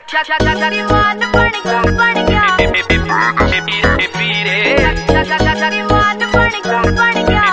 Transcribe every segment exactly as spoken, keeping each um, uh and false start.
शक्तिमान बन गया बन गया शक्तिमान बन गया बन गया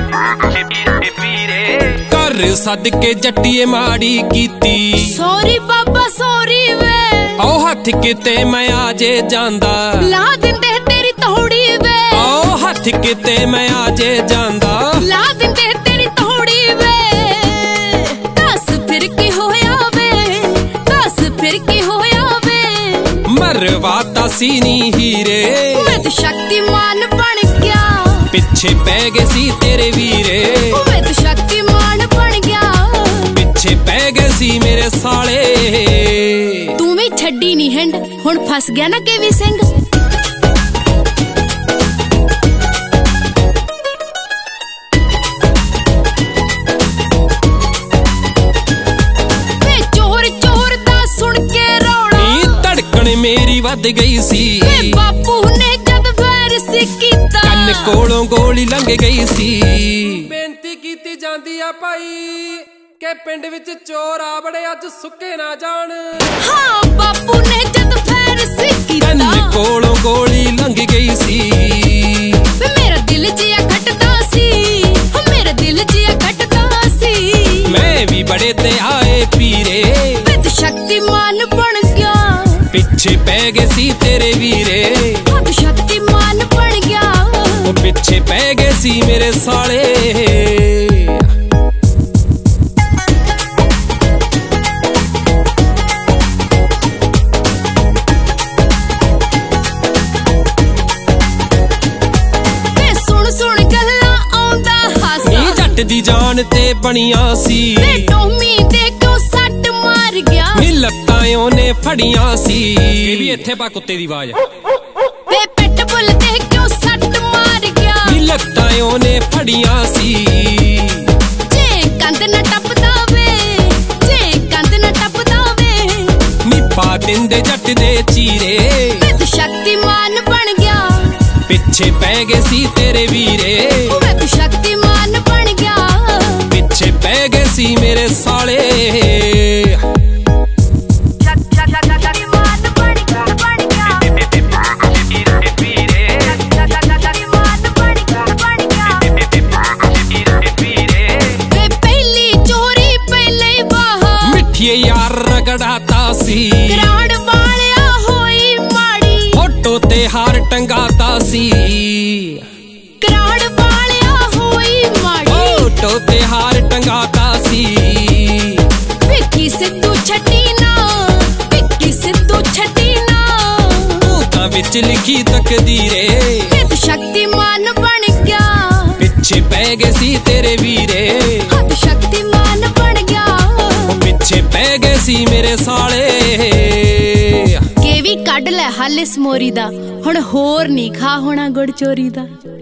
कर सदके जट्टिए माड़ी कीती सॉरी बाबा सॉरी वे ओ हथ किते मैं आजे जांदा ला दिंदे तेरी तोड़ी वे ओ हथ किते मैं आजे जांदा ला दिंदे तेरी तोड़ी वे दस फिर की होया वे दस फिर की होया वे मरवाता सी नी हीरे मैं तो शक्तिमान बन गया पिछे पै गए सी तेरे वीरे मैं तो शक्तिमान बन गया पिछे पै गए सी मेरे साले तू भी छड्डी नी हिंड हुण फस गया ना केवी सिंह मेरी वध गई सी बापू ने जद फैर सी कीता कन्न कोलों गोली लंघ गई सी बेनती कीती जांदी आ भाई के पिंड विच चोर आ बड़े अज सुके ना जान हां बापू ने जद फैर सी कीता कन्न कोलों गोली लंघ गई सी मेरा दिल जिया खटदा सी मेरा दिल जिया खटदा सी मैं भी बड़े ते आए पीरे मैं तो शक्तिमान बन गया पिछे पै गए सी तेरे वीरे अब शक्तिमान बन गया ओ पिछे पै गए सी मेरे साले ते सुन सुन गल्लां आउंदा हासा नी जट दी जान ते बनिया सी ते टोमी ते क्यों सट मार गया नी लत्तां ओने फड़ियां सी ये भी इत्थे पा कुत्ते दी आवाज वे पिटबुल ते क्यों सट मार गया नी लत्तां ओने फड़ियां सी जे कंध न टपदा वे जे कंध न टपदा वे नी पा दिंदे जट दे चीरे मैं तो शक्तिमान बन गया पिछे पै गए सी तेरे वीरे मैं तो शक्तिमान बन गया पिछे पै गए सी मेरे साले यार रगड़ाता सी कराड़ वालिया होई माड़ी फोटो ते हार टंगाता सी कराड़ वालिया होई माड़ी फोटो ते हार टंगाता सी विक्की सिद्धू छटी ना विक्की सिद्धू छटी ना तू तां विच लिखी तकदीरे मैं तो शक्तिमान बन गया पिछे पै गए सी तेरे वीरे अब शक्तिमान बन गया पिछे पै गए सी मेरे साले के भी कढ लै हल इस मोरी दा हुण होर नहीं खा होना गुड़ चोरी दा।